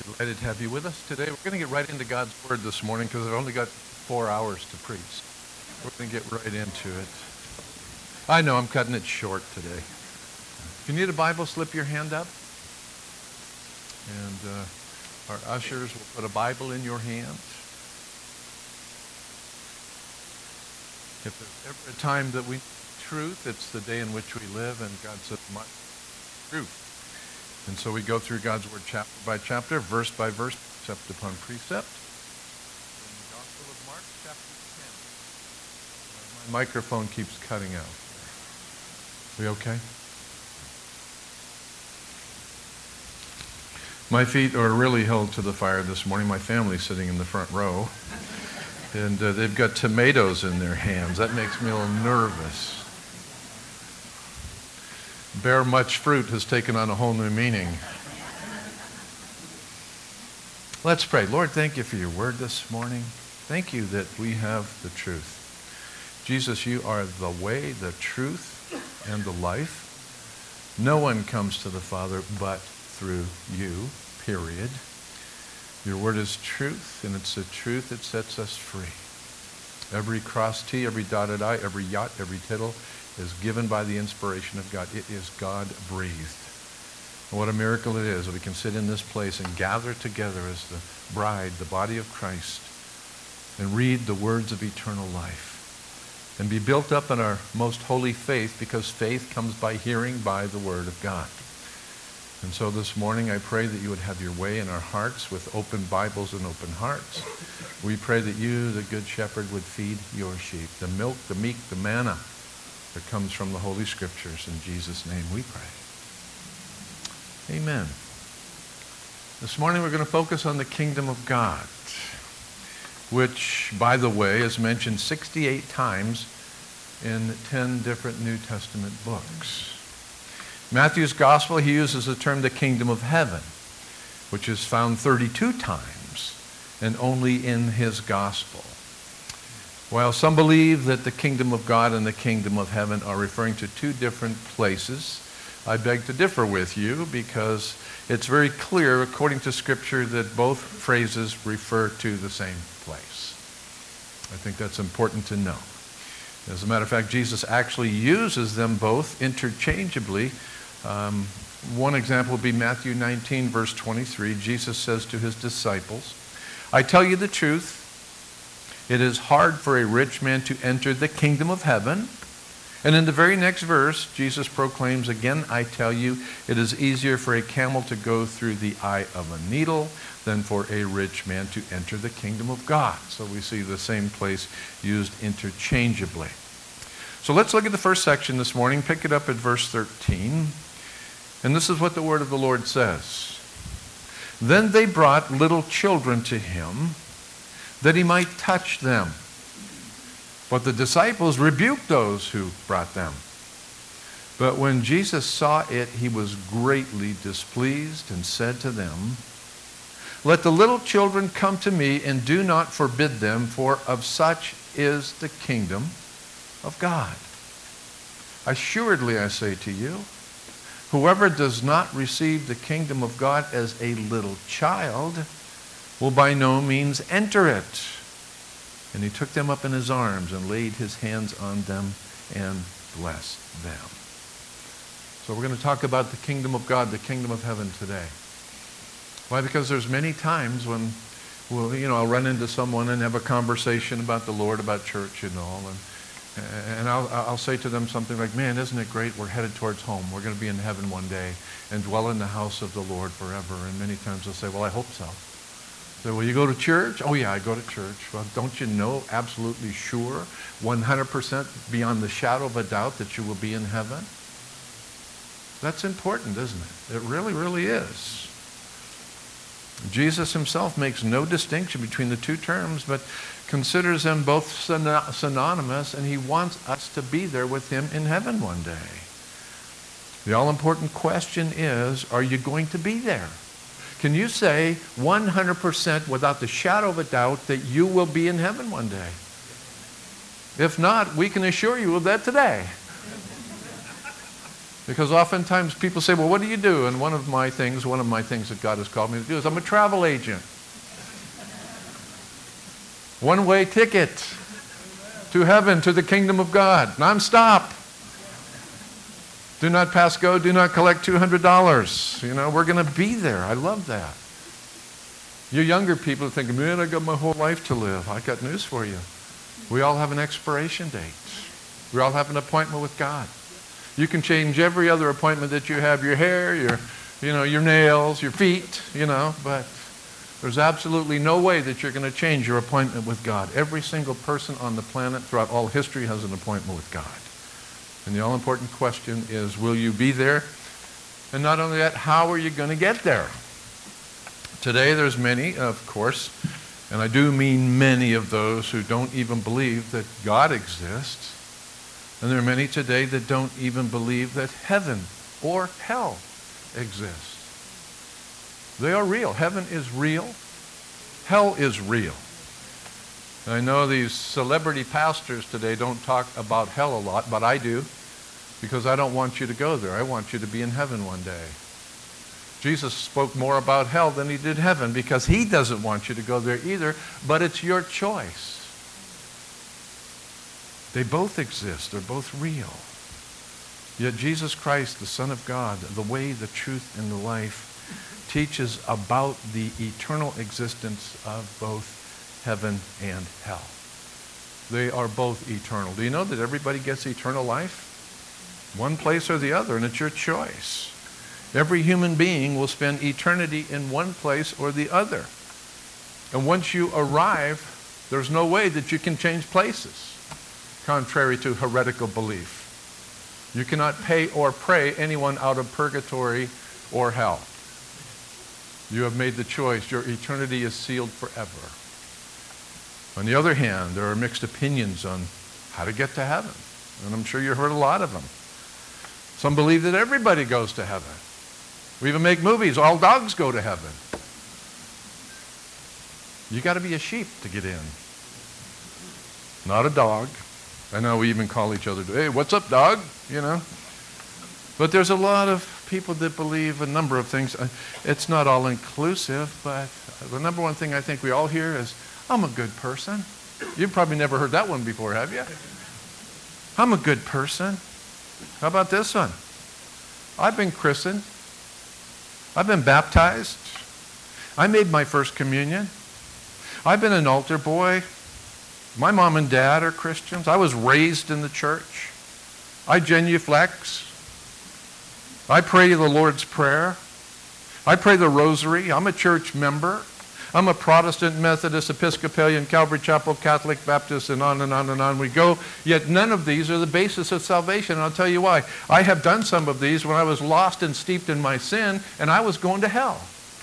Delighted to have you with us today. We're going to get right into God's Word this morning because I've only got 4 hours to preach. We're going to get right into it. I know I'm cutting it short today. If you need a Bible, slip your hand up. And our ushers will put a Bible in your hand. If there's ever a time that we need truth, it's the day in which we live, and God says, "My truth." And so we go through God's Word chapter by chapter, verse by verse, precept upon precept. In the Gospel of Mark, chapter 10. My microphone keeps cutting out. We okay? My feet are really held to the fire this morning. My family's sitting in the front row. And they've got tomatoes in their hands. That makes me a little nervous. Bear much fruit has taken on a whole new meaning. Let's pray. Lord, thank you for your word this morning. Thank you that we have the truth. Jesus, you are the way, the truth, and the life. No one comes to the Father but through you, period. Your word is truth, and it's the truth that sets us free. Every crossed T, every dotted I, every yot, every tittle is given by the inspiration of God. It is God-breathed. And what a miracle it is that we can sit in this place and gather together as the bride, the body of Christ, and read the words of eternal life and be built up in our most holy faith, because faith comes by hearing by the word of God. And so this morning I pray that you would have your way in our hearts with open Bibles and open hearts. We pray that you, the good shepherd, would feed your sheep, the milk, the meat, the manna that comes from the Holy Scriptures. In Jesus' name we pray. Amen. This morning we're going to focus on the kingdom of God, which, by the way, is mentioned 68 times in 10 different New Testament books. Matthew's gospel, he uses the term the kingdom of heaven, which is found 32 times and only in his gospel. While some believe that the kingdom of God and the kingdom of heaven are referring to two different places, I beg to differ with you, because it's very clear according to Scripture that both phrases refer to the same place. I think that's important to know. As a matter of fact, Jesus actually uses them both interchangeably. One example would be Matthew 19, verse 23. Jesus says to his disciples, "I tell you the truth, it is hard for a rich man to enter the kingdom of heaven." And in the very next verse, Jesus proclaims, "Again, I tell you, it is easier for a camel to go through the eye of a needle than for a rich man to enter the kingdom of God." So we see the same place used interchangeably. So let's look at the first section this morning. Pick it up at verse 13. And this is what the word of the Lord says. "Then they brought little children to him, that he might touch them. But the disciples rebuked those who brought them. But when Jesus saw it, he was greatly displeased and said to them, 'Let the little children come to me, and do not forbid them, for of such is the kingdom of God. Assuredly, I say to you, whoever does not receive the kingdom of God as a little child will by no means enter it.' And he took them up in his arms and laid his hands on them and blessed them." So we're going to talk about the kingdom of God, the kingdom of heaven today. Why? Because there's many times when, I'll run into someone and have a conversation about the Lord, about church and all, and I'll say to them something like, "Man, isn't it great? We're headed towards home. We're going to be in heaven one day and dwell in the house of the Lord forever." And many times they'll say, "Well, I hope so." So, "Will you go to church?" "Oh yeah, I go to church." "Well, don't you know absolutely sure, 100% beyond the shadow of a doubt, that you will be in heaven?" That's important, isn't it? It really, really is. Jesus himself makes no distinction between the two terms, but considers them both synonymous, and he wants us to be there with him in heaven one day. The all-important question is, are you going to be there? Can you say 100% without the shadow of a doubt that you will be in heaven one day? If not, we can assure you of that today. Because oftentimes people say, well, what do you do? And one of my things that God has called me to do is I'm a travel agent. One-way ticket to heaven, to the kingdom of God, nonstop. Do not pass go, do not collect $200. You know, we're going to be there. I love that. You younger people are thinking, man, I got my whole life to live. I got news for you. We all have an expiration date. We all have an appointment with God. You can change every other appointment that you have, your hair, your nails, your feet, but there's absolutely no way that you're going to change your appointment with God. Every single person on the planet throughout all history has an appointment with God. And the all-important question is, will you be there? And not only that, how are you going to get there? Today there's many, of course, and I do mean many of those who don't even believe that God exists. And there are many today that don't even believe that heaven or hell exists. They are real. Heaven is real. Hell is real. And I know these celebrity pastors today don't talk about hell a lot, but I do, because I don't want you to go there. I want you to be in heaven one day. Jesus spoke more about hell than he did heaven, because he doesn't want you to go there either, but it's your choice. They both exist. They're both real. Yet Jesus Christ, the Son of God, the way, the truth, and the life, teaches about the eternal existence of both heaven and hell. They are both eternal. Do you know that everybody gets eternal life? One place or the other, and it's your choice. Every human being will spend eternity in one place or the other. And once you arrive, there's no way that you can change places, contrary to heretical belief. You cannot pay or pray anyone out of purgatory or hell. You have made the choice. Your eternity is sealed forever. On the other hand, there are mixed opinions on how to get to heaven. And I'm sure you've heard a lot of them. Some believe that everybody goes to heaven. We even make movies. All dogs go to heaven. You got to be a sheep to get in. Not a dog. I know we even call each other, hey, what's up, dog? But there's a lot of people that believe a number of things. It's not all inclusive, but the number one thing I think we all hear is, I'm a good person. You've probably never heard that one before, have you? I'm a good person. How about this one? I've been christened. I've been baptized. I made my first communion. I've been an altar boy. My mom and dad are Christians. I was raised in the church. I genuflex. I pray the Lord's Prayer. I pray the Rosary. I'm a church member. I'm a Protestant, Methodist, Episcopalian, Calvary Chapel, Catholic, Baptist, and on and on and on we go. Yet none of these are the basis of salvation. And I'll tell you why. I have done some of these when I was lost and steeped in my sin, and I was going to hell.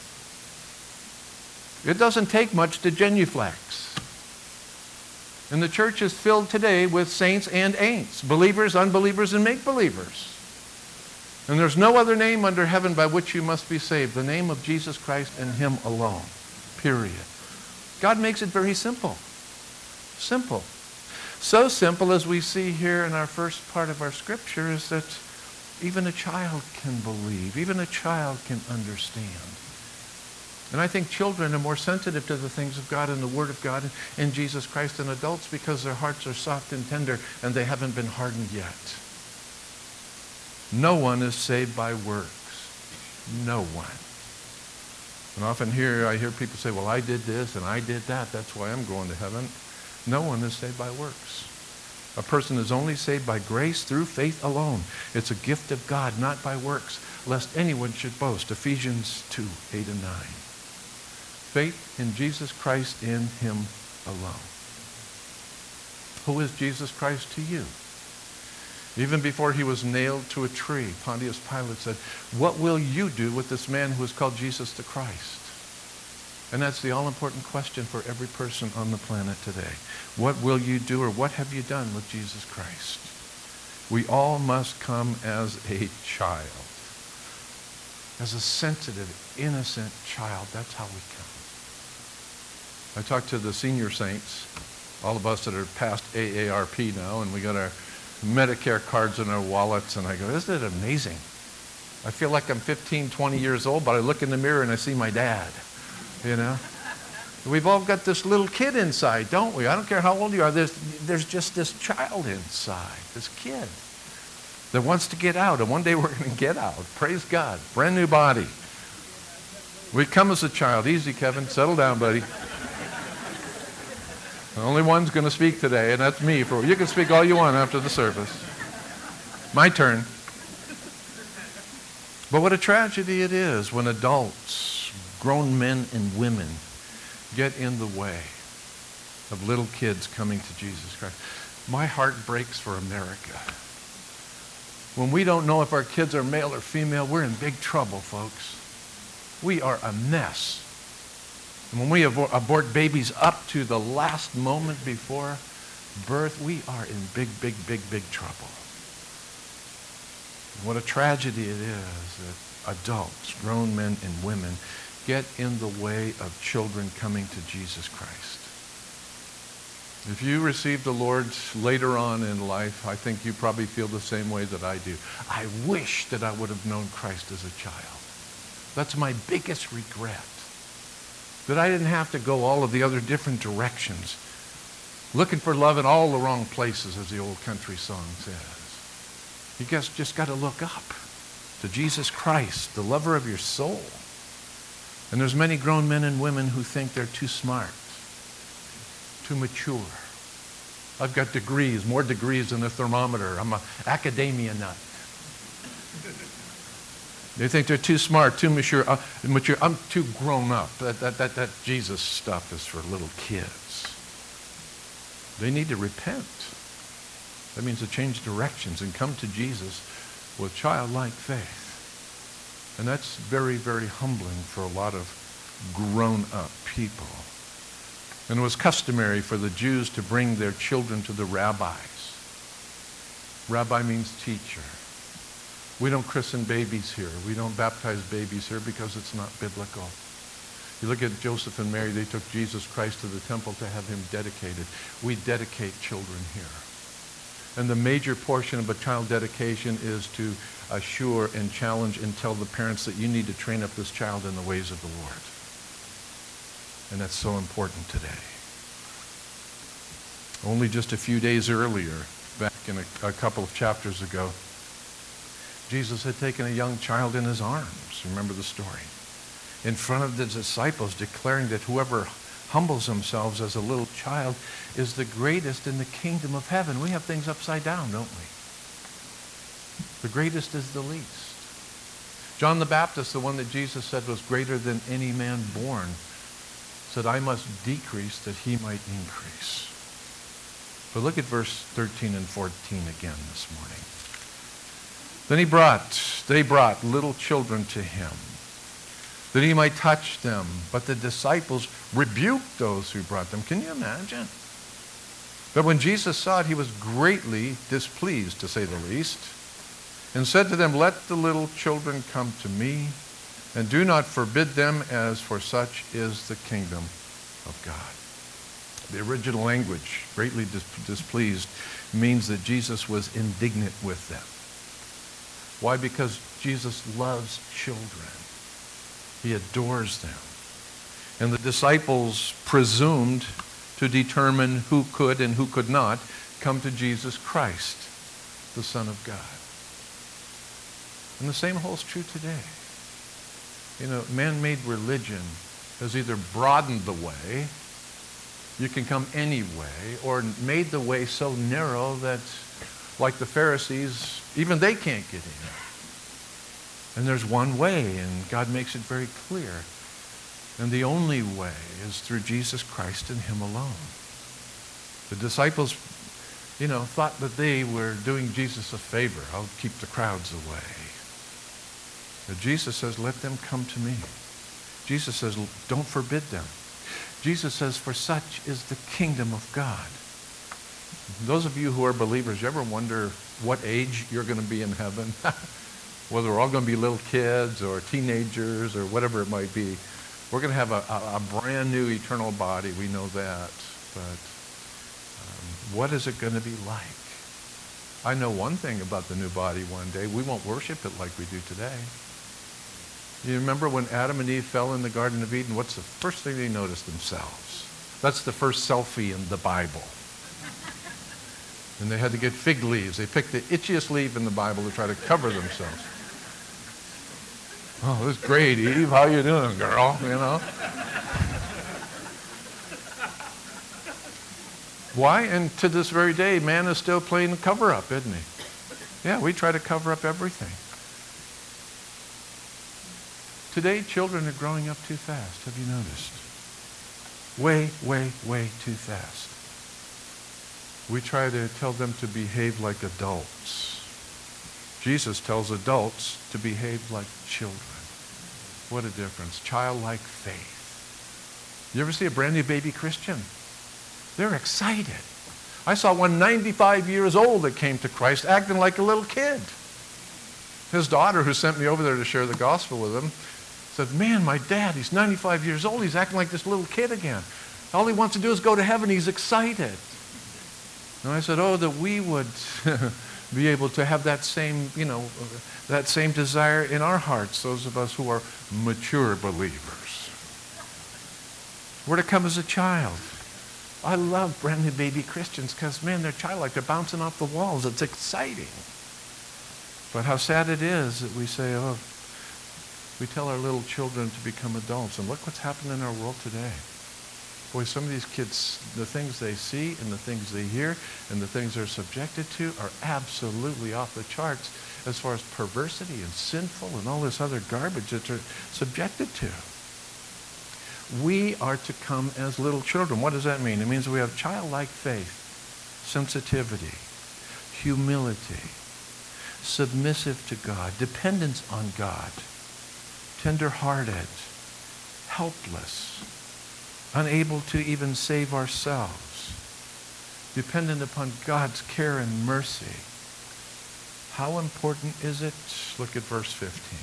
It doesn't take much to genuflex. And the church is filled today with saints and ain'ts, believers, unbelievers, and make-believers. And there's no other name under heaven by which you must be saved, the name of Jesus Christ and him alone, period. God makes it very simple. Simple. So simple, as we see here in our first part of our scripture, is that even a child can believe, even a child can understand. And I think children are more sensitive to the things of God and the Word of God and Jesus Christ than adults, because their hearts are soft and tender and they haven't been hardened yet. No one is saved by works. No one. And often I hear people say, well, I did this and I did that. That's why I'm going to heaven. No one is saved by works. A person is only saved by grace through faith alone. It's a gift of God, not by works, lest anyone should boast. Ephesians 2, 8 and 9. Faith in Jesus Christ, in him alone. Who is Jesus Christ to you? Even before he was nailed to a tree, Pontius Pilate said, what will you do with this man who is called Jesus the Christ? And that's the all-important question for every person on the planet today. What will you do, or what have you done with Jesus Christ? We all must come as a child. As a sensitive, innocent child. That's how we come. I talked to the senior saints, all of us that are past AARP now, and we got our Medicare cards in our wallets, and I go, isn't it amazing? I feel like I'm 15, 20 years old, but I look in the mirror and I see my dad, you know? We've all got this little kid inside, don't we? I don't care how old you are. There's just this child inside, this kid that wants to get out, and one day we're going to get out. Praise God. Brand new body. We come as a child. Easy, Kevin. Settle down, buddy. The only one's going to speak today, and that's me. You can speak all you want after the service. My turn. But what a tragedy it is when adults, grown men and women, get in the way of little kids coming to Jesus Christ. My heart breaks for America. When we don't know if our kids are male or female, we're in big trouble, folks. We are a mess. And when we abort babies up to the last moment before birth, we are in big, big, big, big trouble. What a tragedy it is that adults, grown men and women, get in the way of children coming to Jesus Christ. If you receive the Lord later on in life, I think you probably feel the same way that I do. I wish that I would have known Christ as a child. That's my biggest regret. That I didn't have to go all of the other different directions, looking for love in all the wrong places, as the old country song says. You guys just got to look up to Jesus Christ, the lover of your soul. And there's many grown men and women who think they're too smart, too mature. I've got degrees, more degrees than a thermometer. I'm an academia nut. They think they're too smart, too mature. I'm too grown up. That Jesus stuff is for little kids. They need to repent. That means to change directions and come to Jesus with childlike faith. And that's very, very humbling for a lot of grown-up people. And it was customary for the Jews to bring their children to the rabbis. Rabbi means teacher. We don't christen babies here. We don't baptize babies here because it's not biblical. You look at Joseph and Mary, they took Jesus Christ to the temple to have him dedicated. We dedicate children here. And the major portion of a child dedication is to assure and challenge and tell the parents that you need to train up this child in the ways of the Lord. And that's so important today. Only just a few days earlier, back in a couple of chapters ago, Jesus had taken a young child in his arms. Remember the story. In front of the disciples, declaring that whoever humbles themselves as a little child is the greatest in the kingdom of heaven. We have things upside down, don't we? The greatest is the least. John the Baptist, the one that Jesus said was greater than any man born, said, I must decrease that he might increase. But look at verse 13 and 14 again this morning. Then they brought little children to him, that he might touch them. But the disciples rebuked those who brought them. Can you imagine? But when Jesus saw it, he was greatly displeased, to say the least, and said to them, let the little children come to me, and do not forbid them, as for such is the kingdom of God. The original language, greatly displeased, means that Jesus was indignant with them. Why? Because Jesus loves children. He adores them. And the disciples presumed to determine who could and who could not come to Jesus Christ, the Son of God. And the same holds true today. You know, man-made religion has either broadened the way, you can come any way, or made the way so narrow that, like the Pharisees, even they can't get in. And there's one way, and God makes it very clear. And the only way is through Jesus Christ and him alone. The disciples, thought that they were doing Jesus a favor. I'll keep the crowds away. But Jesus says, let them come to me. Jesus says, don't forbid them. Jesus says, for such is the kingdom of God. Those of you who are believers, you ever wonder what age you're going to be in heaven? Whether we're all going to be little kids or teenagers or whatever it might be. We're going to have a brand new eternal body. We know that. But what is it going to be like? I know one thing about the new body one day. We won't worship it like we do today. You remember when Adam and Eve fell in the Garden of Eden? What's the first thing they noticed themselves? That's the first selfie in the Bible. And they had to get fig leaves. They picked the itchiest leaf in the Bible to try to cover themselves. Oh, this is great, Eve. How you doing, girl? You know? Why? And to this very day, man is still playing cover-up, isn't he? Yeah, we try to cover up everything. Today, children are growing up too fast. Have you noticed? Way, way, way too fast. We try to tell them to behave like adults. Jesus tells adults to behave like children. What a difference. Childlike faith. You ever see a brand new baby Christian? They're excited. I saw one 95 years old that came to Christ acting like a little kid. His daughter, who sent me over there to share the gospel with him, said, man, my dad, he's 95 years old. He's acting like this little kid again. All he wants to do is go to heaven. He's excited. And I said, oh, that we would be able to have that same, that same desire in our hearts, those of us who are mature believers. We're to come as a child. I love brand new baby Christians because, man, they're childlike. They're bouncing off the walls. It's exciting. But how sad it is that we say, oh, we tell our little children to become adults. And look what's happening in our world today. Boy, some of these kids, the things they see and the things they hear and the things they're subjected to are absolutely off the charts as far as perversity and sinful and all this other garbage that they're subjected to. We are to come as little children. What does that mean? It means we have childlike faith, sensitivity, humility, submissive to God, dependence on God, tender-hearted, helpless, unable to even save ourselves, dependent upon God's care and mercy. How important is it? Look at verse 15.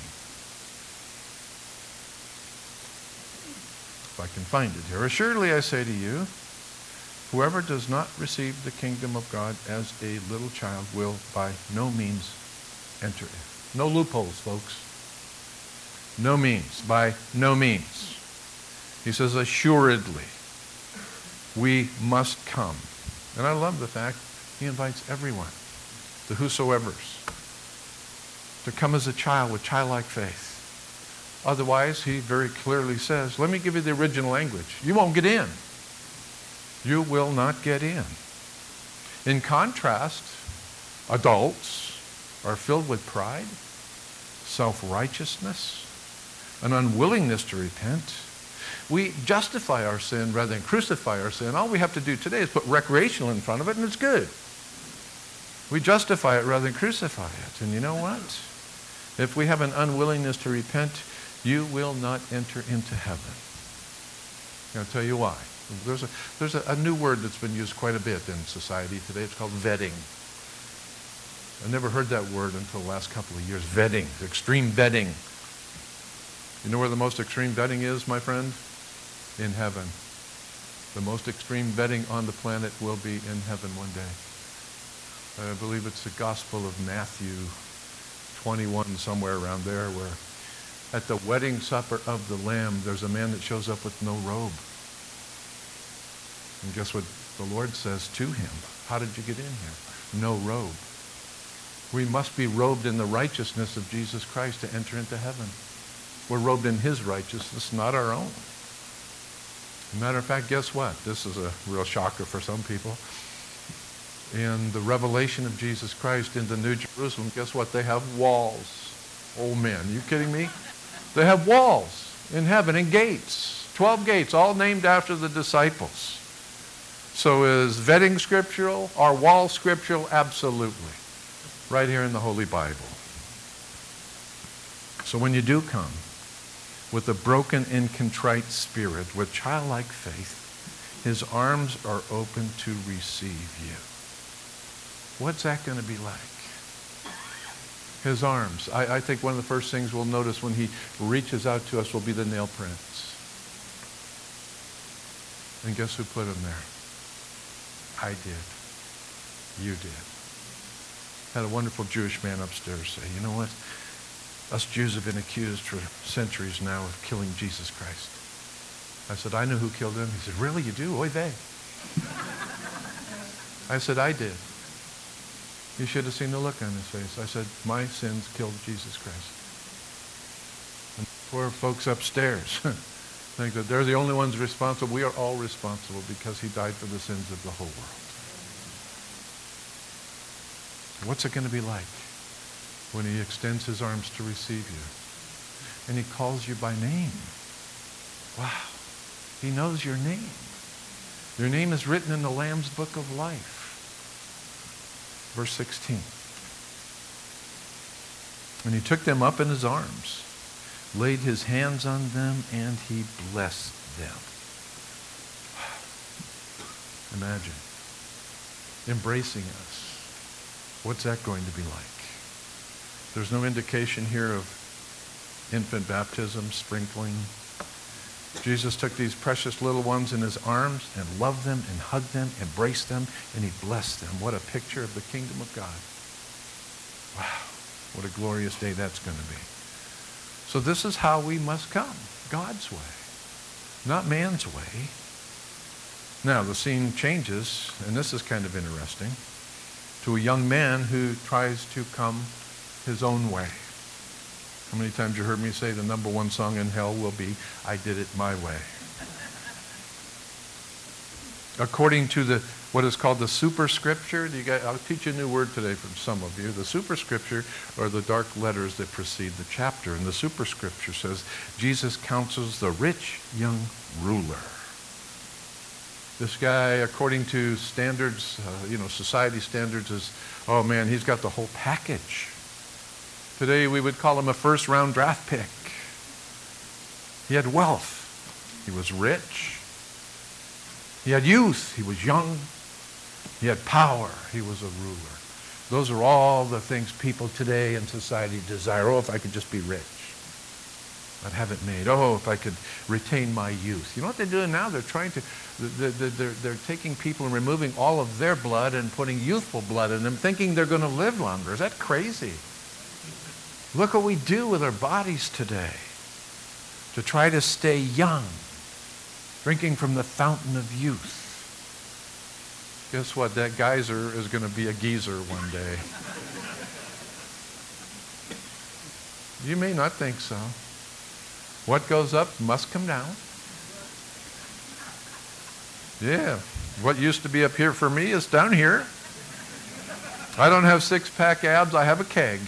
If I can find it here. Assuredly I say to you, whoever does not receive the kingdom of God as a little child will by no means enter in. No loopholes, folks. No means. By no means. He says, assuredly, we must come. And I love the fact he invites everyone, the whosoevers, to come as a child with childlike faith. Otherwise, he very clearly says, let me give you the original language. You won't get in. You will not get in. In contrast, adults are filled with pride, self-righteousness, an unwillingness to repent. We justify our sin rather than crucify our sin. All we have to do today is put recreational in front of it, and it's good. We justify it rather than crucify it. And you know what? If we have an unwillingness to repent, you will not enter into heaven. I'll tell you why. There's a new word that's been used quite a bit in society today. It's called vetting. I never heard that word until the last couple of years. Vetting, extreme vetting. You know where the most extreme vetting is, my friend? In heaven. The most extreme vetting on the planet will be in heaven one day. I believe it's the Gospel of Matthew 21, somewhere around there, where at the wedding supper of the Lamb, there's a man that shows up with no robe. And guess what the Lord says to him? How did you get in here? No robe. We must be robed in the righteousness of Jesus Christ to enter into heaven. We're robed in his righteousness, not our own. As a matter of fact, guess what? This is a real shocker for some people. In the revelation of Jesus Christ in the New Jerusalem, guess what? They have walls. Oh, man, are you kidding me? They have walls in heaven and gates. 12 gates, all named after the disciples. So is vetting scriptural? Are walls scriptural? Absolutely. Right here in the Holy Bible. So when you do come with a broken and contrite spirit, with childlike faith, his arms are open to receive you. What's that going to be like? His arms. I think one of the first things we'll notice when he reaches out to us will be the nail prints. And guess who put them there? I did. You did. Had a wonderful Jewish man upstairs say, you know what? Us Jews have been accused for centuries now of killing Jesus Christ. I said, I know who killed him. He said, really, you do? Oy vey. I said, I did. You should have seen the look on his face. I said, my sins killed Jesus Christ. And poor folks upstairs think that they're the only ones responsible. We are all responsible because he died for the sins of the whole world. What's it going to be like when he extends his arms to receive you? And he calls you by name. Wow. He knows your name. Your name is written in the Lamb's book of life. Verse 16. And he took them up in his arms, laid his hands on them, and he blessed them. Imagine embracing us. What's that going to be like? There's no indication here of infant baptism, sprinkling. Jesus took these precious little ones in his arms and loved them and hugged them, embraced them, and he blessed them. What a picture of the kingdom of God. Wow, what a glorious day that's going to be. So this is how we must come, God's way, not man's way. Now the scene changes, and this is kind of interesting, to a young man who tries to come his own way. How many times you heard me say the number one song in hell will be, I did it my way. According to what is called the superscripture, I'll teach you a new word today from some of you. The superscripture are the dark letters that precede the chapter. And the superscripture says, Jesus counsels the rich young ruler. This guy, according to standards, society standards, is, oh man, he's got the whole package. Today we would call him a first-round draft pick. He had wealth. He was rich. He had youth. He was young. He had power. He was a ruler. Those are all the things people today in society desire. Oh, if I could just be rich. I'd have it made. Oh, if I could retain my youth. You know what they're doing now? They're trying to, they're taking people and removing all of their blood and putting youthful blood in them, thinking they're going to live longer. Is that crazy? Look what we do with our bodies today to try to stay young, drinking from the fountain of youth. Guess what? That geyser is going to be a geezer one day. You may not think so. What goes up must come down. Yeah, what used to be up here for me is down here. I don't have six-pack abs, I have a keg.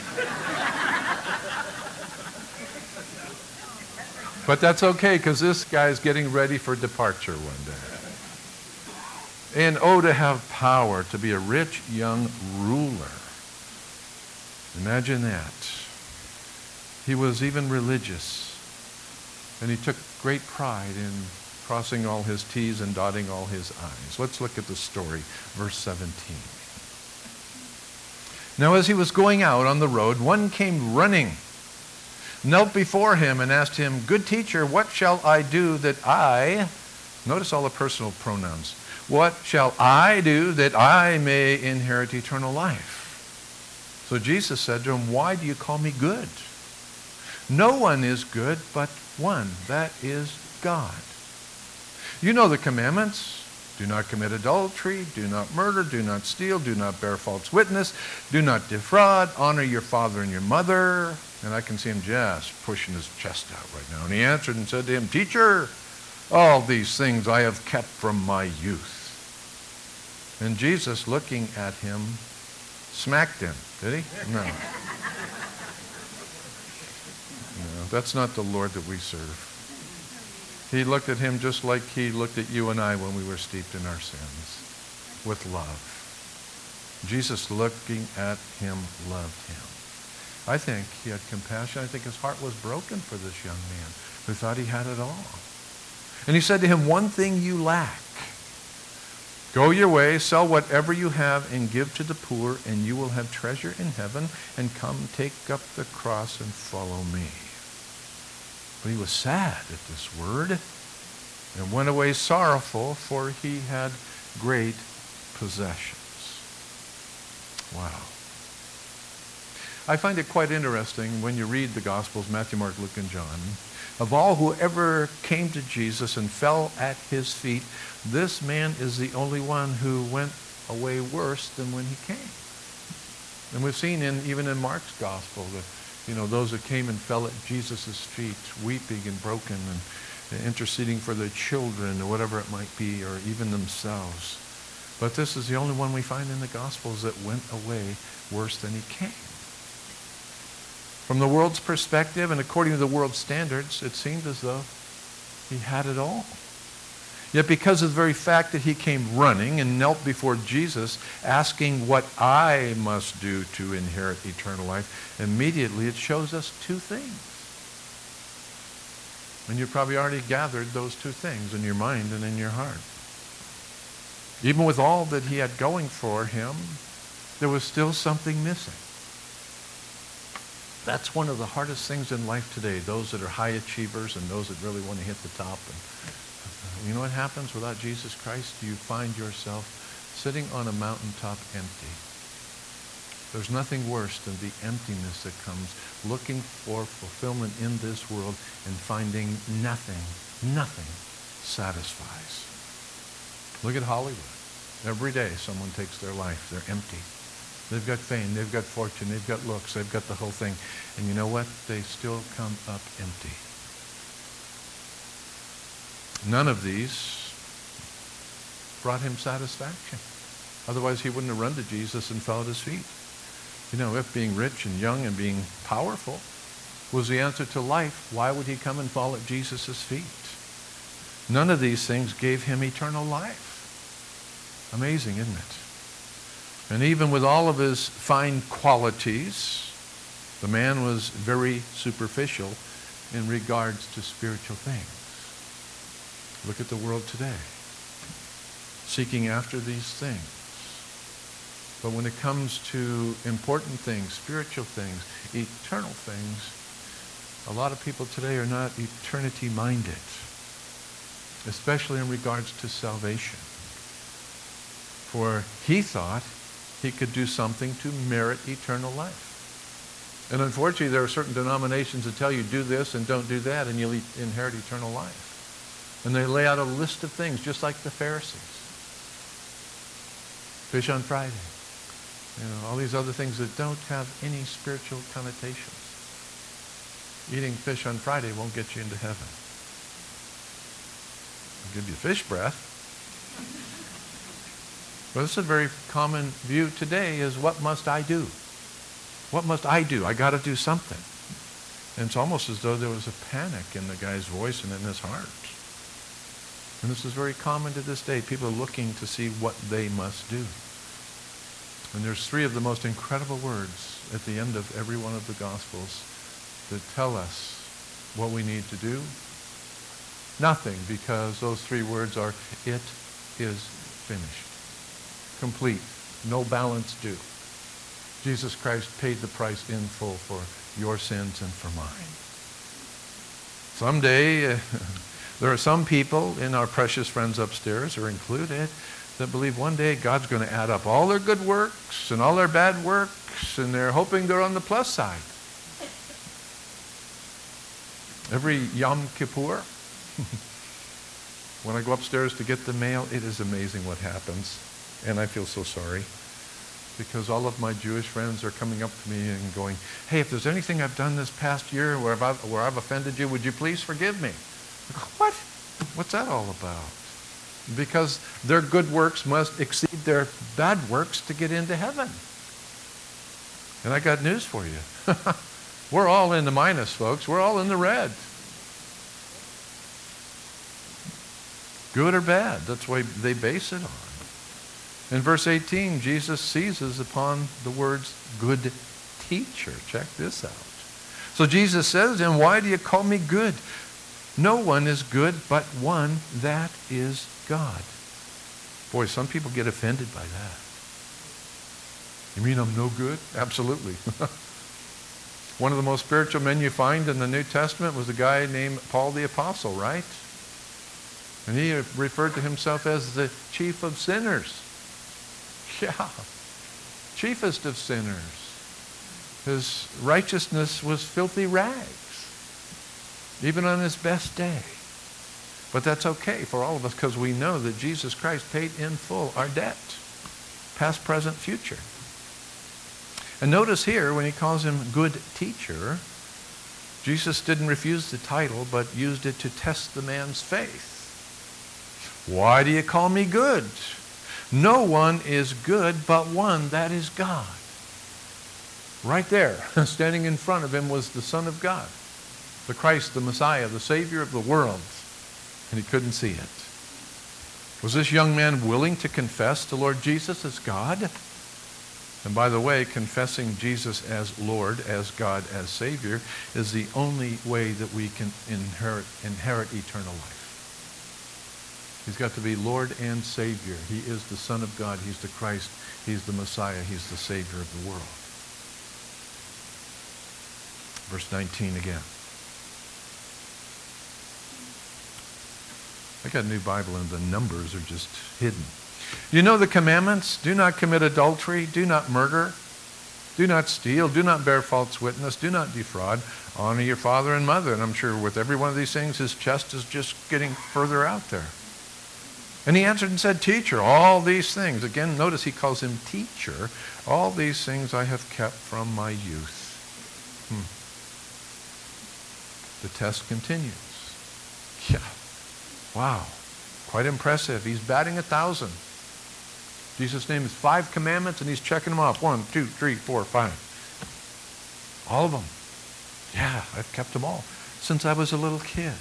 But that's okay, because this guy's getting ready for departure one day. And oh, to have power, to be a rich young ruler. Imagine that. He was even religious. And he took great pride in crossing all his T's and dotting all his I's. Let's look at the story, verse 17. Now as he was going out on the road, one came running, knelt before him and asked him, Good teacher, what shall I do that I, notice all the personal pronouns, what shall I do that I may inherit eternal life? So Jesus said to him, Why do you call me good? No one is good but one, that is God. You know the commandments. Do not commit adultery, do not murder, do not steal, do not bear false witness, do not defraud, honor your father and your mother. And I can see him just pushing his chest out right now. And he answered and said to him, Teacher, all these things I have kept from my youth. And Jesus, looking at him, smacked him. Did he? No. No, that's not the Lord that we serve. He looked at him just like he looked at you and I when we were steeped in our sins, with love. Jesus, looking at him, loved him. I think he had compassion. I think his heart was broken for this young man who thought he had it all. And he said to him, One thing you lack. Go your way, sell whatever you have, and give to the poor, and you will have treasure in heaven, and come take up the cross and follow me. But he was sad at this word, and went away sorrowful, for he had great possessions. Wow. I find it quite interesting when you read the Gospels, Matthew, Mark, Luke, and John. Of all who ever came to Jesus and fell at his feet, this man is the only one who went away worse than when he came. And we've seen even in Mark's Gospel that, those that came and fell at Jesus' feet, weeping and broken and interceding for their children or whatever it might be, or even themselves. But this is the only one we find in the Gospels that went away worse than he came. From the world's perspective and according to the world's standards, it seemed as though he had it all. Yet because of the very fact that he came running and knelt before Jesus, asking what I must do to inherit eternal life, immediately it shows us two things. And you probably already gathered those two things in your mind and in your heart. Even with all that he had going for him, there was still something missing. That's one of the hardest things in life today, those that are high achievers and those that really want to hit the top. And you know what happens without Jesus Christ? You find yourself sitting on a mountaintop empty. There's nothing worse than the emptiness that comes looking for fulfillment in this world and finding nothing satisfies. Look at Hollywood. Every day someone takes their life. They're empty. They've got fame, they've got fortune, they've got looks, they've got the whole thing. And you know what? They still come up empty. None of these brought him satisfaction. Otherwise he wouldn't have run to Jesus and fell at his feet. If being rich and young and being powerful was the answer to life, why would he come and fall at Jesus' feet? None of these things gave him eternal life. Amazing, isn't it? And even with all of his fine qualities, the man was very superficial in regards to spiritual things. Look at the world today, seeking after these things. But when it comes to important things, spiritual things, eternal things, a lot of people today are not eternity-minded, especially in regards to salvation. For he thought he could do something to merit eternal life. And unfortunately, there are certain denominations that tell you do this and don't do that, and you'll inherit eternal life. And they lay out a list of things, just like the Pharisees. Fish on Friday. All these other things that don't have any spiritual connotations. Eating fish on Friday won't get you into heaven. It'll give you fish breath. But this is a very common view today is, what must I do? What must I do? I got to do something. And it's almost as though there was a panic in the guy's voice and in his heart. And this is very common to this day. People are looking to see what they must do. And there's three of the most incredible words at the end of every one of the Gospels that tell us what we need to do. Nothing, because those three words are, it is finished. Complete. No balance due. Jesus Christ paid the price in full for your sins and for mine. Someday, there are some people, in our precious friends upstairs are included, that believe one day God's going to add up all their good works and all their bad works, and they're hoping they're on the plus side. Every Yom Kippur, when I go upstairs to get the mail, it is amazing what happens. And I feel so sorry, because all of my Jewish friends are coming up to me and going, hey, if there's anything I've done this past year where I've offended you, would you please forgive me? I go, what? What's that all about? Because their good works must exceed their bad works to get into heaven. And I got news for you. We're all in the minus, folks. We're all in the red. Good or bad. That's why they base it on. In verse 18, Jesus seizes upon the words, good teacher. Check this out. So Jesus says, and why do you call me good? No one is good but one, that is God. Boy, some people get offended by that. You mean I'm no good? Absolutely. One of the most spiritual men you find in the New Testament was a guy named Paul the Apostle, right? And he referred to himself as the chief of sinners. Yeah, chiefest of sinners. His righteousness was filthy rags, even on his best day. But that's okay for all of us because we know that Jesus Christ paid in full our debt, past, present, future. And notice here, when he calls him good teacher, Jesus didn't refuse the title, but used it to test the man's faith. Why do you call me good? No one is good but one, that is God. Right there, standing in front of him was the Son of God, the Christ, the Messiah, the Savior of the world. And he couldn't see it. Was this young man willing to confess the Lord Jesus as God? And by the way, confessing Jesus as Lord, as God, as Savior, is the only way that we can inherit eternal life. He's got to be Lord and Savior. He is the Son of God. He's the Christ. He's the Messiah. He's the Savior of the world. Verse 19 again. I got a new Bible and the numbers are just hidden. You know the commandments? Do not commit adultery. Do not murder. Do not steal. Do not bear false witness. Do not defraud. Honor your father and mother. And I'm sure with every one of these things, his chest is just getting further out there. And he answered and said, Teacher, all these things. Again, notice he calls him teacher. All these things I have kept from my youth. The test continues. Yeah. Wow. Quite impressive. He's batting 1,000. Jesus' name is 5 commandments, and he's checking them off. 1, 2, 3, 4, 5. All of them. Yeah, I've kept them all since I was a little kid.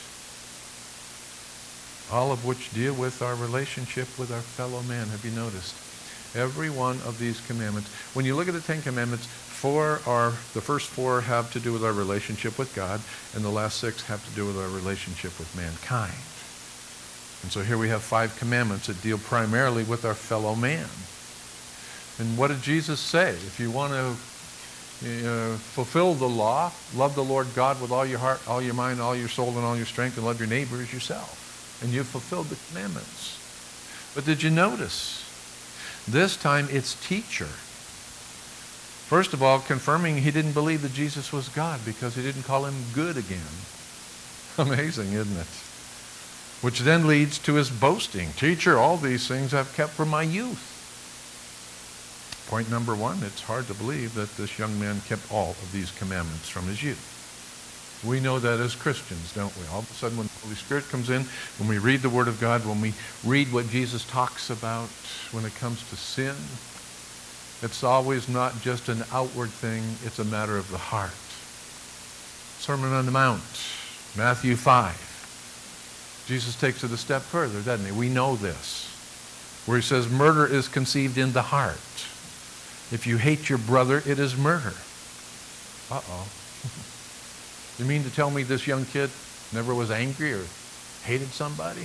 All of which deal with our relationship with our fellow man. Have you noticed? Every one of these commandments. When you look at the 10 commandments, the first 4 have to do with our relationship with God, and the last 6 have to do with our relationship with mankind. And so here we have 5 commandments that deal primarily with our fellow man. And what did Jesus say? If you want to fulfill the law, love the Lord God with all your heart, all your mind, all your soul, and all your strength, and love your neighbor as yourself. And you've fulfilled the commandments. But did you notice? This time it's teacher. First of all, confirming he didn't believe that Jesus was God because he didn't call him good again. Amazing, isn't it? Which then leads to his boasting. Teacher, all these things I've kept from my youth. Point number 1, it's hard to believe that this young man kept all of these commandments from his youth. We know that as Christians, don't we? All of a sudden when the Holy Spirit comes in, when we read the Word of God, when we read what Jesus talks about when it comes to sin, it's always not just an outward thing, it's a matter of the heart. Sermon on the Mount, Matthew 5. Jesus takes it a step further, doesn't he? We know this. Where he says, murder is conceived in the heart. If you hate your brother, it is murder. Uh-oh. You mean to tell me this young kid never was angry or hated somebody?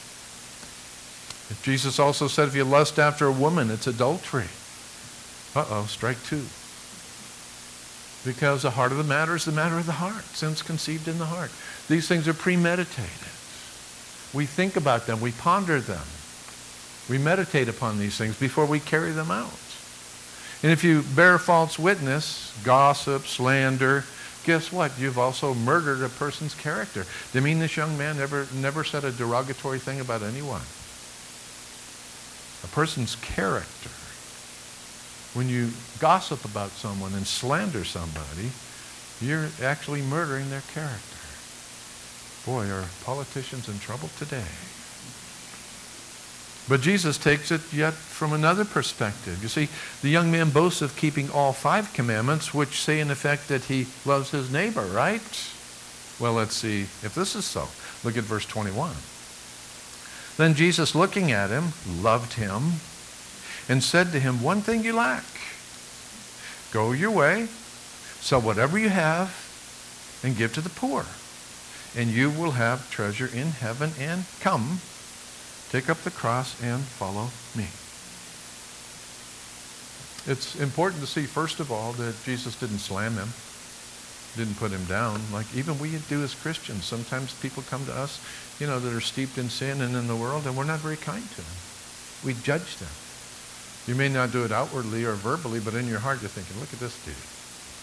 Jesus also said if you lust after a woman, it's adultery. Uh-oh, strike 2. Because the heart of the matter is the matter of the heart. Sin's conceived in the heart. These things are premeditated. We think about them. We ponder them. We meditate upon these things before we carry them out. And if you bear false witness, gossip, slander, guess what? You've also murdered a person's character. Do you mean this young man never said a derogatory thing about anyone? A person's character. When you gossip about someone and slander somebody, you're actually murdering their character. Boy, are politicians in trouble today. But Jesus takes it yet from another perspective. You see, the young man boasts of keeping all 5 commandments, which say in effect that he loves his neighbor, right? Well, let's see if this is so. Look at verse 21. Then Jesus, looking at him, loved him, and said to him, one thing you lack. Go your way, sell whatever you have, and give to the poor. And you will have treasure in heaven, and come, take up the cross and follow me. It's important to see, first of all, that Jesus didn't slam him, didn't put him down. Like even we do as Christians. Sometimes people come to us, that are steeped in sin and in the world, and we're not very kind to them. We judge them. You may not do it outwardly or verbally, but in your heart you're thinking, look at this dude.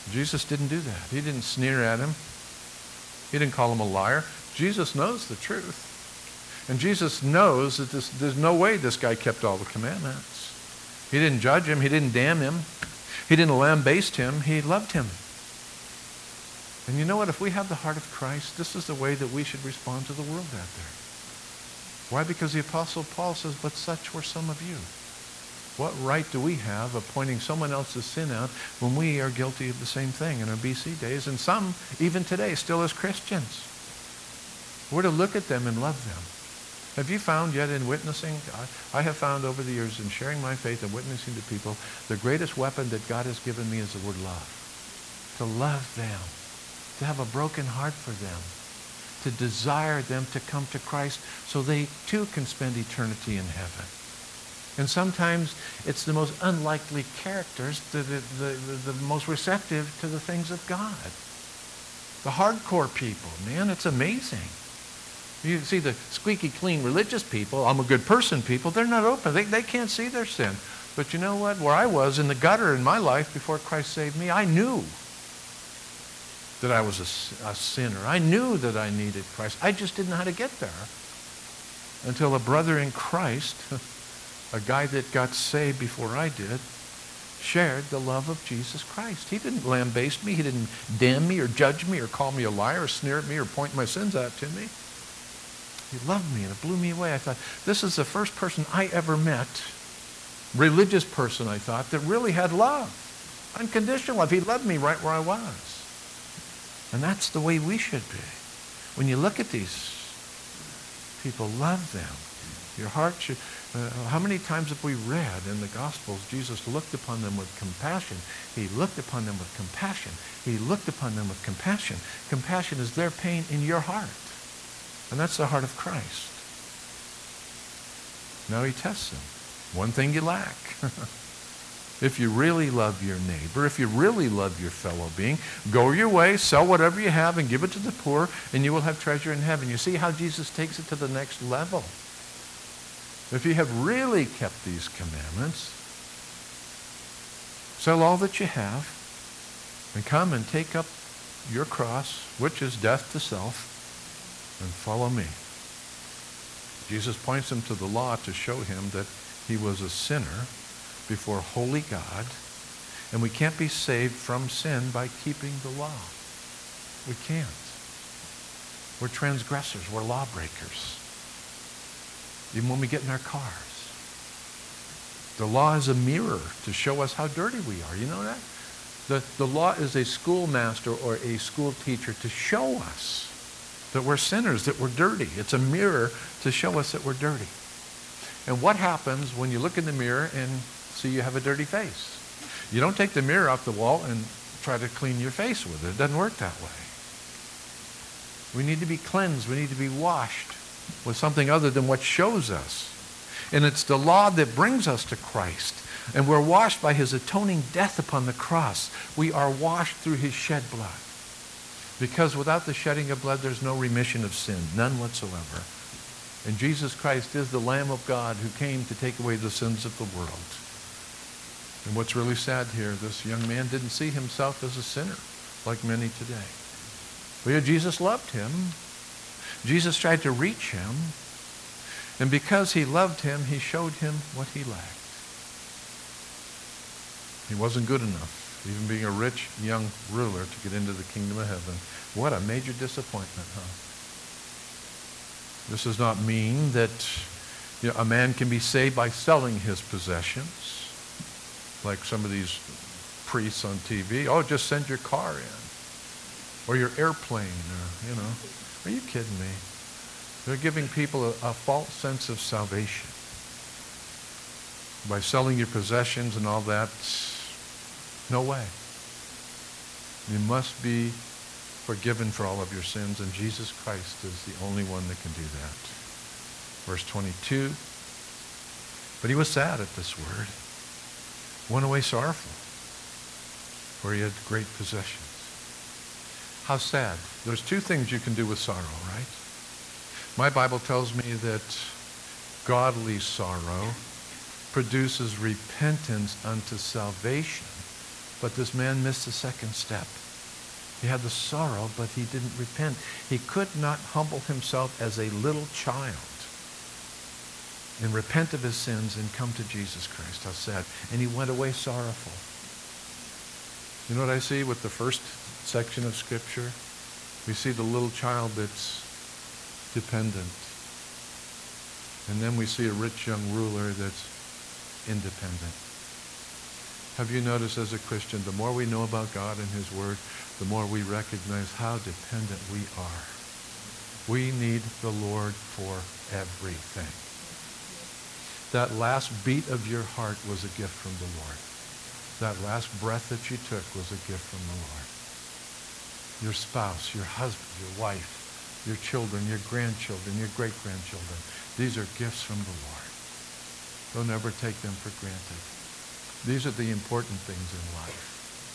Jesus didn't do that. He didn't sneer at him. He didn't call him a liar. Jesus knows the truth. And Jesus knows that there's no way this guy kept all the commandments. He didn't judge him. He didn't damn him. He didn't lambaste him. He loved him. And you know what? If we have the heart of Christ, this is the way that we should respond to the world out there. Why? Because the Apostle Paul says, but such were some of you. What right do we have of pointing someone else's sin out when we are guilty of the same thing in our BC days, and some, even today, still as Christians? We're to look at them and love them. Have you found yet in witnessing, I have found over the years in sharing my faith and witnessing to people, the greatest weapon that God has given me is the word love. To love them. To have a broken heart for them. To desire them to come to Christ so they too can spend eternity in heaven. And sometimes it's the most unlikely characters, the most receptive to the things of God. The hardcore people, man, it's amazing. You see the squeaky clean religious people, I'm a good person people, they're not open. They can't see their sin. But you know what? Where I was in the gutter in my life before Christ saved me, I knew that I was a sinner. I knew that I needed Christ. I just didn't know how to get there until a brother in Christ, a guy that got saved before I did, shared the love of Jesus Christ. He didn't lambaste me. He didn't damn me or judge me or call me a liar or sneer at me or point my sins out to me. He loved me, and it blew me away. I thought, this is the first person I ever met, religious person, I thought, that really had love, unconditional love. He loved me right where I was. And that's the way we should be. When you look at these people, love them. Your heart should... how many times have we read in the Gospels, Jesus looked upon them with compassion. He looked upon them with compassion. He looked upon them with compassion. Compassion is their pain in your heart. And that's the heart of Christ. Now he tests them. One thing you lack. If you really love your neighbor, if you really love your fellow being, go your way, sell whatever you have and give it to the poor, and you will have treasure in heaven. You see how Jesus takes it to the next level. If you have really kept these commandments, sell all that you have and come and take up your cross, which is death to self, and follow me. Jesus points him to the law to show him that he was a sinner before holy God, and we can't be saved from sin by keeping the law. We can't. We're transgressors. We're lawbreakers. Even when we get in our cars. The law is a mirror to show us how dirty we are. You know that? The law is a schoolmaster or a school teacher to show us that we're sinners, that we're dirty. It's a mirror to show us that we're dirty. And what happens when you look in the mirror and see you have a dirty face? You don't take the mirror off the wall and try to clean your face with it. It doesn't work that way. We need to be cleansed. We need to be washed with something other than what shows us. And it's the law that brings us to Christ. And we're washed by his atoning death upon the cross. We are washed through his shed blood. Because without the shedding of blood, there's no remission of sin, none whatsoever. And Jesus Christ is the Lamb of God who came to take away the sins of the world. And what's really sad here, this young man didn't see himself as a sinner, like many today. But yet Jesus loved him. Jesus tried to reach him. And because he loved him, he showed him what he lacked. He wasn't good enough. Even being a rich young ruler to get into the kingdom of heaven. What a major disappointment, huh? This does not mean that a man can be saved by selling his possessions, like some of these priests on TV. Oh, just send your car in, or your airplane, or, Are you kidding me? They're giving people a false sense of salvation by selling your possessions and all that. No way. You must be forgiven for all of your sins, and Jesus Christ is the only one that can do that. Verse 22, but he was sad at this word, went away sorrowful, for he had great possessions. How sad. There's two things you can do with sorrow, right? My Bible tells me that godly sorrow produces repentance unto salvation, But this man missed the second step. He had the sorrow, but he didn't repent. He could not humble himself as a little child and repent of his sins and come to Jesus Christ. How sad. And he went away sorrowful. You know what I see with the first section of Scripture? We see the little child that's dependent. And then we see a rich young ruler that's independent. Have you noticed as a Christian, the more we know about God and His Word, the more we recognize how dependent we are. We need the Lord for everything. That last beat of your heart was a gift from the Lord. That last breath that you took was a gift from the Lord. Your spouse, your husband, your wife, your children, your grandchildren, your great-grandchildren. These are gifts from the Lord. Don't ever take them for granted. These are the important things in life.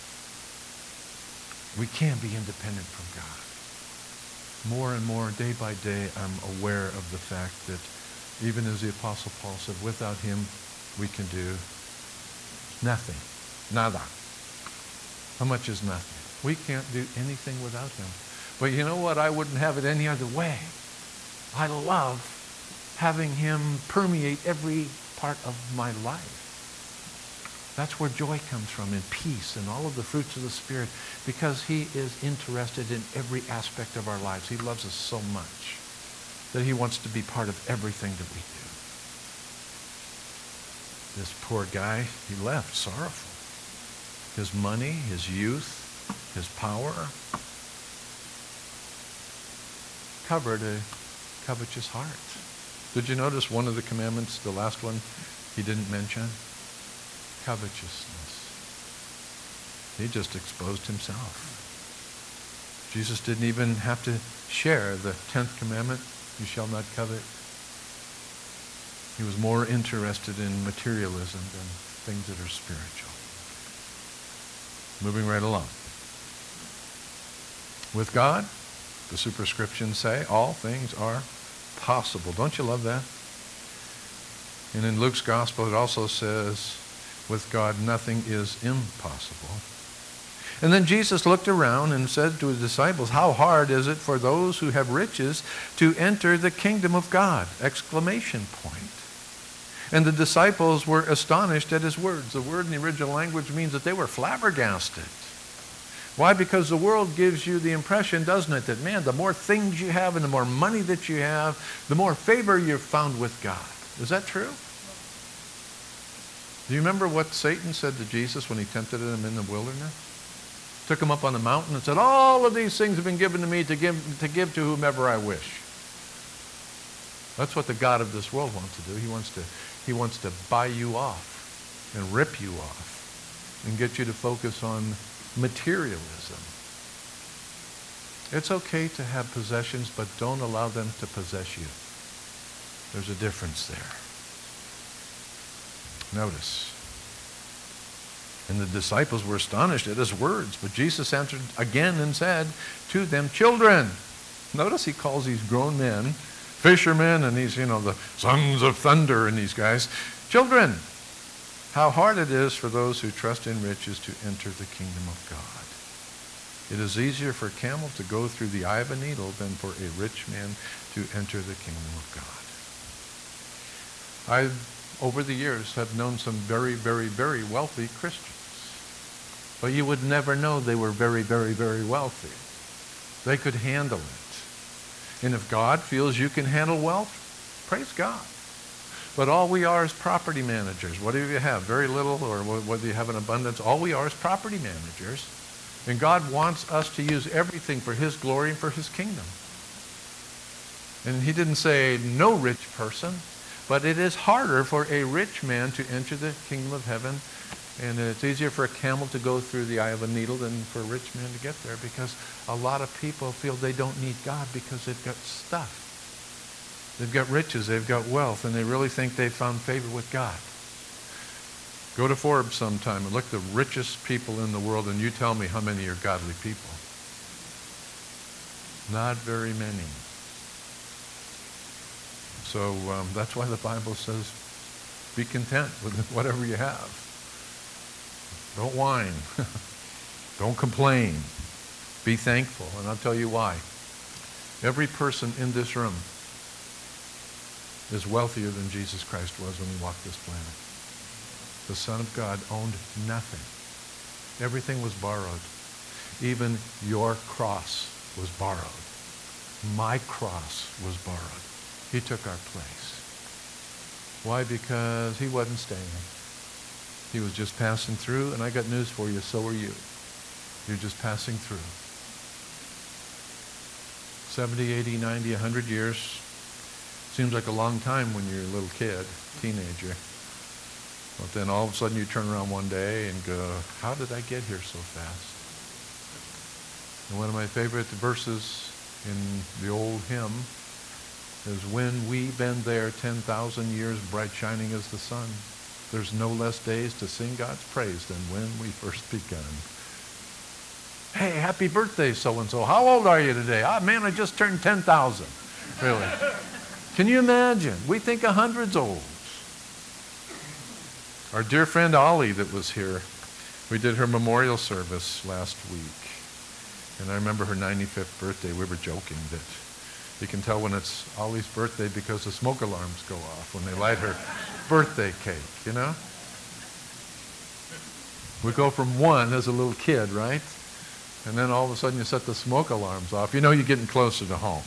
We can't be independent from God. More and more, day by day, I'm aware of the fact that even as the Apostle Paul said, without Him, we can do nothing. Nada. How much is nothing? We can't do anything without Him. But you know what? I wouldn't have it any other way. I love having Him permeate every part of my life. That's where joy comes from, and peace, and all of the fruits of the Spirit, because He is interested in every aspect of our lives. He loves us so much that He wants to be part of everything that we do. This poor guy, he left sorrowful. His money, his youth, his power covered a covetous heart. Did you notice one of the commandments, the last one, he didn't mention? Covetousness. He just exposed himself. Jesus didn't even have to share the 10th commandment, you shall not covet. He was more interested in materialism than things that are spiritual. Moving right along. With God, the superscriptions say, all things are possible. Don't you love that? And in Luke's gospel, it also says, with God, nothing is impossible. And then Jesus looked around and said to His disciples, how hard is it for those who have riches to enter the kingdom of God? Exclamation point. And the disciples were astonished at His words. The word in the original language means that they were flabbergasted. Why? Because the world gives you the impression, doesn't it, that, man, the more things you have and the more money that you have, the more favor you're found with God. Is that true? Do you remember what Satan said to Jesus when he tempted Him in the wilderness? Took Him up on the mountain and said, all of these things have been given to me to give to whomever I wish. That's what the God of this world wants to do. He wants to buy you off and rip you off and get you to focus on materialism. It's okay to have possessions, but don't allow them to possess you. There's a difference there. Notice. And the disciples were astonished at His words, but Jesus answered again and said to them, children. Notice He calls these grown men, fishermen, and these, the sons of thunder and these guys, children. How hard it is for those who trust in riches to enter the kingdom of God. It is easier for a camel to go through the eye of a needle than for a rich man to enter the kingdom of God. I, over the years, have known some very, very, very wealthy Christians. But you would never know they were very, very, very wealthy. They could handle it. And if God feels you can handle wealth, praise God. But all we are is property managers. What do you have? Very little, or whether you have an abundance, all we are is property managers. And God wants us to use everything for His glory and for His kingdom. And He didn't say no rich person, but it is harder for a rich man to enter the kingdom of heaven. And it's easier for a camel to go through the eye of a needle than for a rich man to get there, because a lot of people feel they don't need God because they've got stuff. They've got riches, they've got wealth, and they really think they've found favor with God. Go to Forbes sometime and look at the richest people in the world, and you tell me how many are godly people. Not very many. So that's why the Bible says, be content with whatever you have. Don't whine. Don't complain. Be thankful. And I'll tell you why. Every person in this room is wealthier than Jesus Christ was when he walked this planet. The Son of God owned nothing. Everything was borrowed. Even your cross was borrowed. My cross was borrowed. He took our place. Why? Because he wasn't staying. He was just passing through, and I got news for you, so are you. You're just passing through. 70, 80, 90, 100 years. Seems like a long time when you're a little kid, teenager. But then all of a sudden you turn around one day and go, how did I get here so fast? And one of my favorite verses in the old hymn is, when we've been there 10,000 years, bright shining as the sun, there's no less days to sing God's praise than when we first begun. Hey, happy birthday, so-and-so. How old are you today? Ah, man, I just turned 10,000. Really. Can you imagine? We think 100's old. Our dear friend Ollie that was here, we did her memorial service last week. And I remember her 95th birthday. We were joking that you can tell when it's Ollie's birthday because the smoke alarms go off when they light her birthday cake, you know? We go from one as a little kid, right? And then all of a sudden you set the smoke alarms off. You know you're getting closer to home.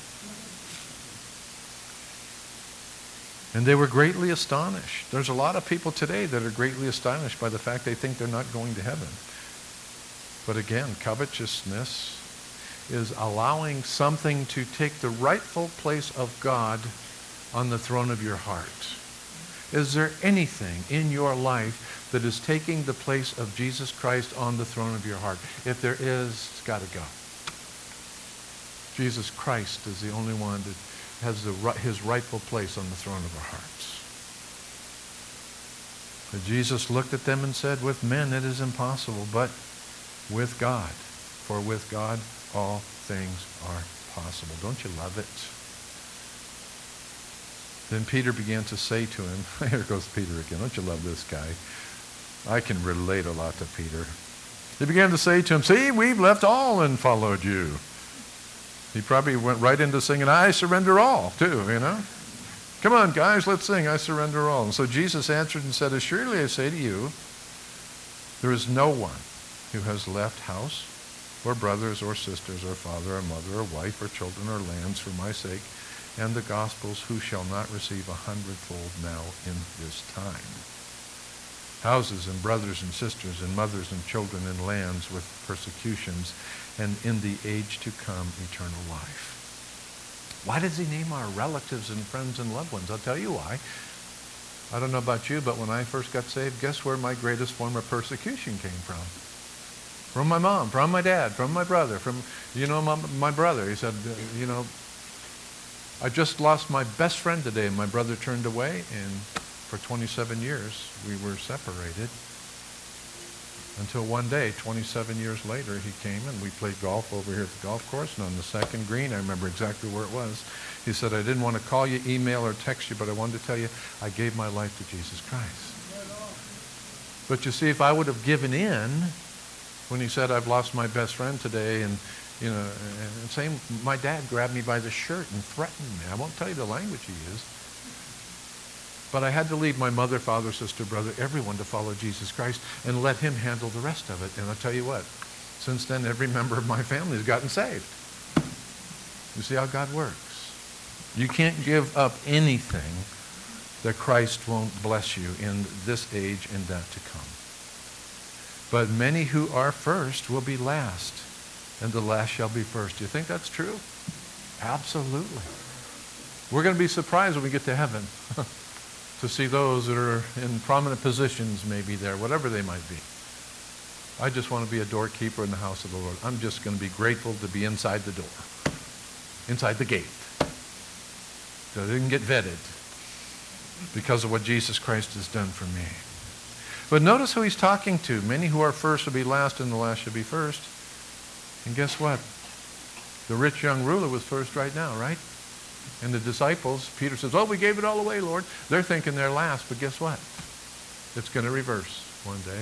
And they were greatly astonished. There's a lot of people today that are greatly astonished by the fact they think they're not going to heaven. But again, covetousness is allowing something to take the rightful place of God on the throne of your heart. Is there anything in your life that is taking the place of Jesus Christ on the throne of your heart? If there is, it's got to go. Jesus Christ is the only one that has his rightful place on the throne of our hearts. But Jesus looked at them and said, with men it is impossible, but with God. For with God all things are possible. Don't you love it? Then Peter began to say to him, here goes Peter again. Don't you love this guy? I can relate a lot to Peter. He began to say to him, see, we've left all and followed you. He probably went right into singing, I surrender all, too, you know. Come on, guys, let's sing, I surrender all. And so Jesus answered and said, assuredly I say to you, there is no one who has left house or brothers or sisters or father or mother or wife or children or lands for my sake and the gospel's who shall not receive 100-fold now in this time. Houses and brothers and sisters and mothers and children and lands with persecutions, and in the age to come eternal life. Why does he name our relatives and friends and loved ones? I'll tell you why. I don't know about you, but when I first got saved, guess where my greatest form of persecution came from? From my mom, from my dad, from my brother, from, my brother. He said, I just lost my best friend today, and my brother turned away, and for 27 years, we were separated. Until one day, 27 years later, he came and we played golf over here at the golf course, and on the second green, I remember exactly where it was. He said, I didn't want to call you, email, or text you, but I wanted to tell you I gave my life to Jesus Christ. But you see, if I would have given in when he said, I've lost my best friend today, and same, my dad grabbed me by the shirt and threatened me. I won't tell you the language he used. But I had to leave my mother, father, sister, brother, everyone to follow Jesus Christ and let him handle the rest of it. And I'll tell you what, since then, every member of my family has gotten saved. You see how God works. You can't give up anything that Christ won't bless you in this age and that to come. But many who are first will be last, and the last shall be first. Do you think that's true? Absolutely. We're going to be surprised when we get to heaven to see those that are in prominent positions maybe there, whatever they might be. I just want to be a doorkeeper in the house of the Lord. I'm just going to be grateful to be inside the door, inside the gate. So I didn't get vetted because of what Jesus Christ has done for me. But notice who he's talking to. Many who are first will be last, and the last shall be first. And guess what? The rich young ruler was first right now, right? And the disciples, Peter says, we gave it all away, Lord. They're thinking they're last, but guess what? It's going to reverse one day.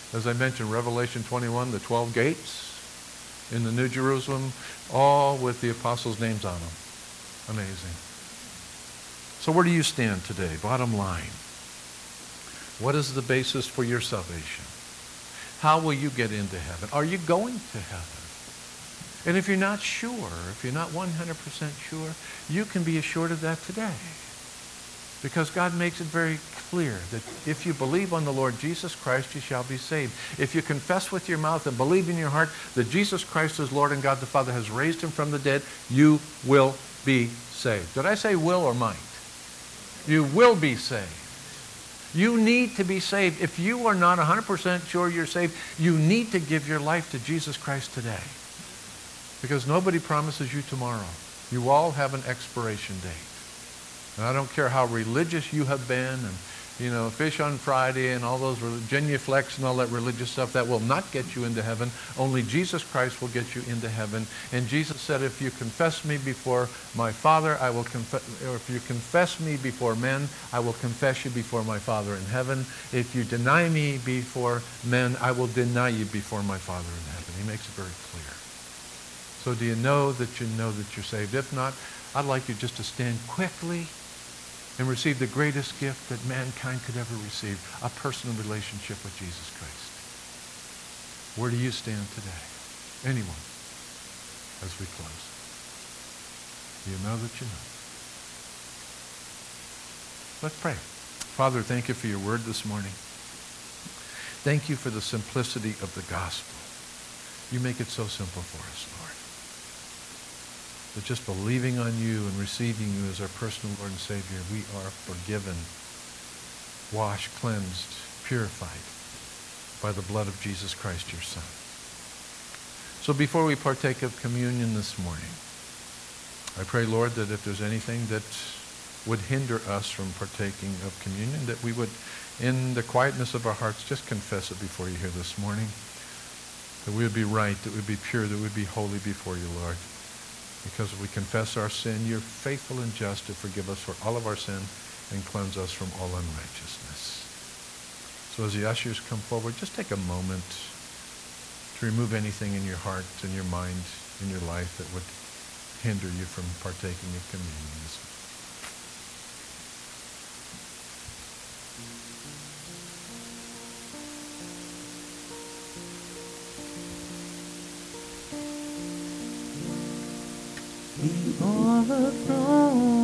As I mentioned, Revelation 21, the 12 gates in the New Jerusalem, all with the apostles' names on them. Amazing. So where do you stand today? Bottom line. What is the basis for your salvation? How will you get into heaven? Are you going to heaven? And if you're not sure, if you're not 100% sure, you can be assured of that today. Because God makes it very clear that if you believe on the Lord Jesus Christ, you shall be saved. If you confess with your mouth and believe in your heart that Jesus Christ is Lord and God the Father has raised him from the dead, you will be saved. Did I say will or might? You will be saved. You need to be saved. If you are not 100% sure you're saved, you need to give your life to Jesus Christ today. Because nobody promises you tomorrow. You all have an expiration date. And I don't care how religious you have been, and fish on Friday and all those genuflex and all that religious stuff, that will not get you into heaven. Only Jesus Christ will get you into heaven. And Jesus said, if you confess me before my Father, I will confess, or if you confess me before men, I will confess you before my Father in heaven. If you deny me before men, I will deny you before my Father in heaven. He makes it very clear. So do you know that you're saved? If not, I'd like you just to stand quickly and receive the greatest gift that mankind could ever receive, a personal relationship with Jesus Christ. Where do you stand today? Anyone, as we close. Do you know that you know? Let's pray. Father, thank you for your word this morning. Thank you for the simplicity of the gospel. You make it so simple for us, Lord. That just believing on you and receiving you as our personal Lord and Savior, we are forgiven, washed, cleansed, purified by the blood of Jesus Christ, your Son. So before we partake of communion this morning, I pray, Lord, that if there's anything that would hinder us from partaking of communion, that we would, in the quietness of our hearts, just confess it before you here this morning. That we would be right, that we would be pure, that we would be holy before you, Lord. Because if we confess our sin, you're faithful and just to forgive us for all of our sin and cleanse us from all unrighteousness. So as the ushers come forward, just take a moment to remove anything in your heart, in your mind, in your life that would hinder you from partaking of communion this morning. Before the throne